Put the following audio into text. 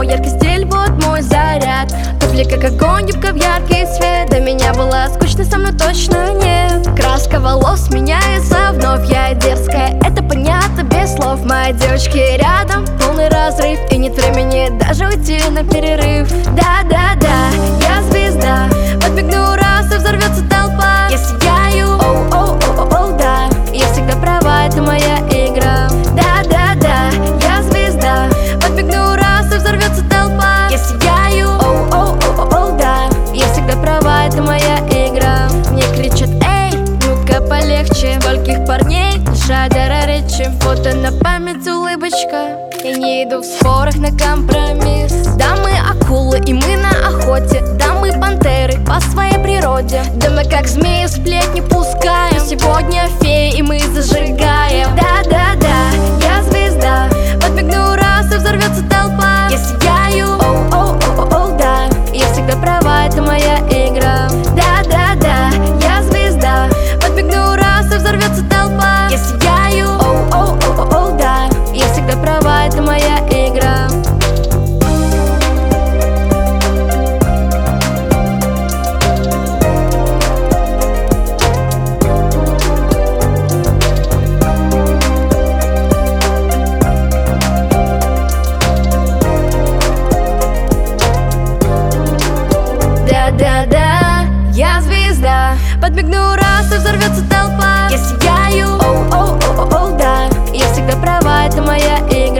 Мой яркий стиль, вот мой заряд. Туфли как огонь, юбка в яркий свет. До меня было скучно, со мной точно нет. Краска волос меняется вновь, я дерзкая, это понятно без слов. Мои девочки рядом, полный разрыв, и нет времени даже уйти на перерыв. Да-да-да, я звезда, подмигну раз и взорвется толпа. Я сияю, оу-оу-оу-оу, да, я всегда права, это моя игра. Да-да-да, я звезда, подмигну раз и взорвется толпа. Я сияю, оу-оу-оу-оу, да, я всегда права, это моя игра. Мне кричат, эй, ну-ка полегче. Скольких парней лишает дара речи. Фото на память, улыбочка. Я не иду в спорах на компромисс. Да, мы акулы и мы на охоте. Да, мы пантеры по своей природе. Да, мы как змеи сплетни пускаем. Сегодня феи и мы зажигаем. Да-да-да, я звезда, подмигну раз и взорвется толпа. Я сияю, оу-оу-оу-оу, да, я всегда права, это моя игра. Да-да-да, я звезда, подмигну раз и взорвется толпа. Я сияю, оу-оу-оу-оу, да, я всегда права, это моя игра. Да-да-да, я звезда, подмигну раз и взорвется толпа. Я сияю, оу-оу-оу-оу, да, я всегда права, это моя игра.